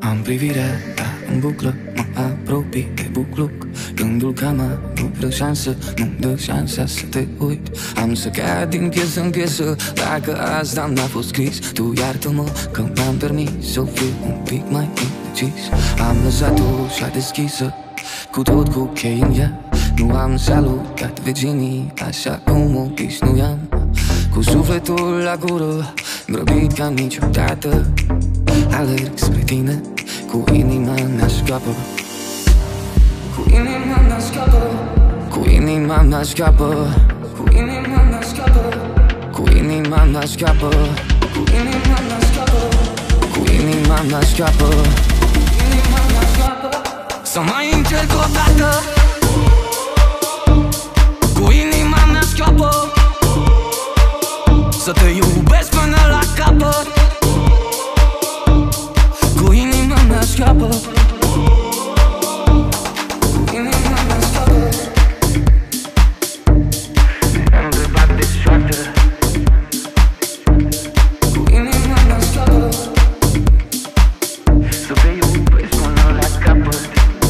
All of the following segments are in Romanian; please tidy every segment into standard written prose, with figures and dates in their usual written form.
Am privirea ta în buclă, mă apropii de bucluc. Gândul că mă nu dă șansă, nu dă șansa să te uit. Am să cad din piesă în piesă, dacă asta n-a fost scris. Tu iartă-mă că mi-am permis să fiu un pic mai indecis. Am lăsat ușa deschisă, cu tot cu chei în ea. Nu am salutat vecinii, așa cum obișnuiam. Cu sufletul la gură, grăbit ca niciodată, alerg spre tine, cu inima mea scapă. Cu inima mea scapă. Cu inima mea scapă. Cu inima mea scapă. Cu inima mea scapă. Cu inima mea scapă. Cu inima mea scapă. Inima mea scapă. Să mai încerc o dată. Cu inima mea scapă. Să te iubesc până la capăt. Cu inima mea scapă. Cu inima mea scapă. Ne-am întrebat de soartă. Cu inima mea scapă. Să te iubesc până la capăt.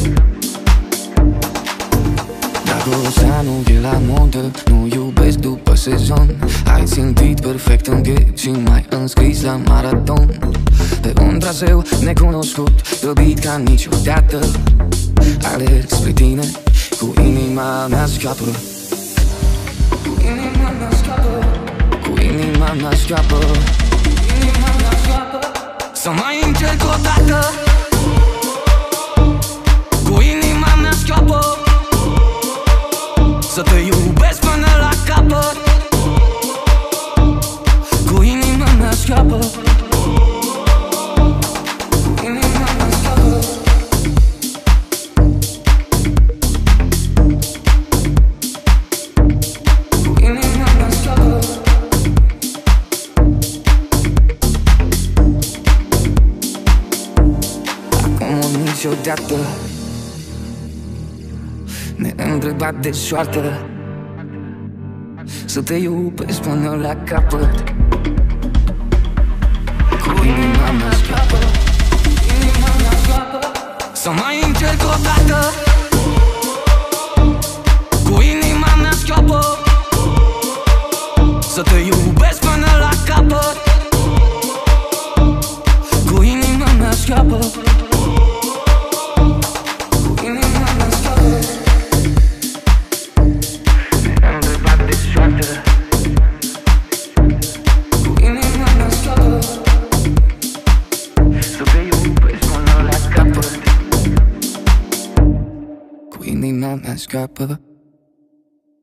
Dacă oceanul e la modă, nu iubesc după sezon. Ai țintit perfect în piept și m-ai înscris la maraton. Pe un traseu necunoscut, grăbit ca niciodată, alerg spre tine, cu inima mea scapă. Cu inima mea scapă. Cu inima mea scapă. Cu inima mea scapă. Să mai încerc o dată. Cu inima mea scapă. Să te iubesc până la capăt. Cu inima mea scapă. Cu inima mea scapă. Cu inima mea scapă. Acum niciodată ne-întrebat de soartă. Să te iubesc până la capăt. Cu inima mea scapă. Inima mea scapă. Să mai încerc o dată. Cu inima mea scapă. Să te iubesc până la capăt. Cu inima mea scapă. Cu inima mea scapă. Ne-am întrebat de soartă. Cu inima mea scapă. Să te iubesc până la capăt. Cu inima mea scapă.